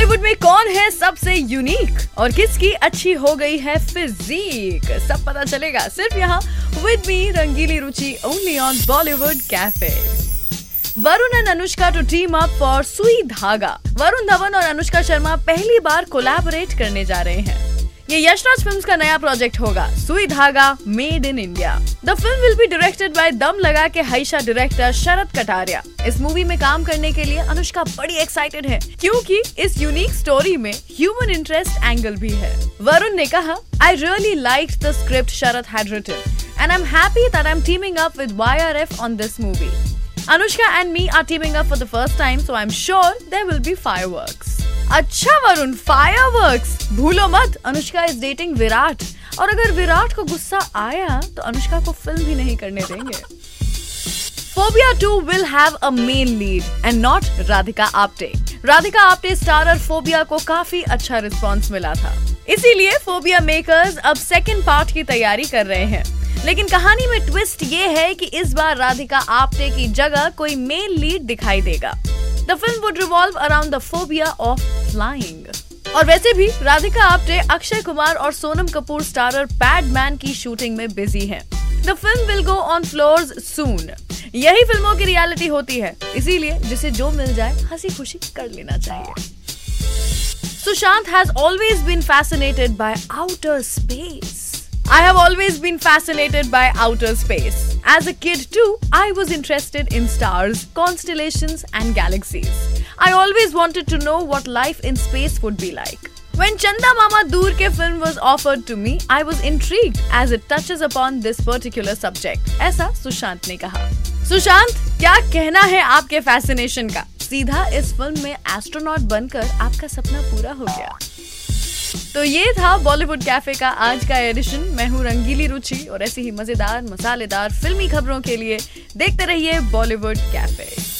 बॉलीवुड में कौन है सबसे यूनिक और किसकी अच्छी हो गई है फिजिक, सब पता चलेगा सिर्फ यहाँ with me Rangili Ruchi only on Bollywood cafe. Varun and Anushka to team up for Sui Dhaga. Varun Dhawan और अनुष्का शर्मा पहली बार कोलैबोरेट करने जा रहे हैं। ये यशराज फिल्म्स का नया प्रोजेक्ट होगा, Sui Dhaga made in India. The film will be directed by Dum Laga के हईशा डायरेक्टर शरद कटारिया। इस मूवी में काम करने के लिए अनुष्का बड़ी एक्साइटेड है क्योंकि इस यूनिक स्टोरी में ह्यूमन इंटरेस्ट एंगल भी है। वरुण ने कहा, I really liked the script Sharad had written and I am happy that I am teaming up with YRF on this movie. Anushka and me are teaming up for the first time, so I'm sure there will be fireworks. अच्छा Varun, fireworks भूलो मत, Anushka is dating Virat और अगर विराट को गुस्सा आया तो अनुष्का को फिल्म भी नहीं करने देंगे। Phobia 2 will have a male lead and not Radhika Apte. Radhika Apte starrer phobia को काफी अच्छा रिस्पॉन्स मिला था, इसीलिए फोबिया मेकर्स अब सेकंड पार्ट की तैयारी कर रहे हैं। लेकिन कहानी में ट्विस्ट ये है कि इस बार राधिका आप्टे की जगह कोई मेल लीड दिखाई देगा। The film would revolve around the phobia of flying. और वैसे भी राधिका आप्टे अक्षय कुमार और सोनम कपूर स्टारर पैडमैन की शूटिंग में बिजी हैं। The film will go on floors soon. यही फिल्मों की रियलिटी होती है, इसीलिए जिसे जो मिल जाए हंसी खुशी कर लेना चाहिए। Sushant has always been fascinated by outer space. I have always been fascinated by outer space. As a kid too, I was interested in stars, constellations and galaxies. I always wanted to know what life in space would be like. When Chanda Mama Dur ke film was offered to me, I was intrigued as it touches upon this particular subject. ऐसा सुशांत ने कहा। सुशांत, क्या कहना है आपके fascination का? सीधा इस फिल्म में एस्ट्रोनॉट बनकर आपका सपना पूरा हो गया। तो ये था बॉलीवुड कैफे का आज का एडिशन। मैं हूँ रंगीली रुचि और ऐसी ही मजेदार मसालेदार फिल्मी खबरों के लिए देखते रहिए बॉलीवुड कैफे।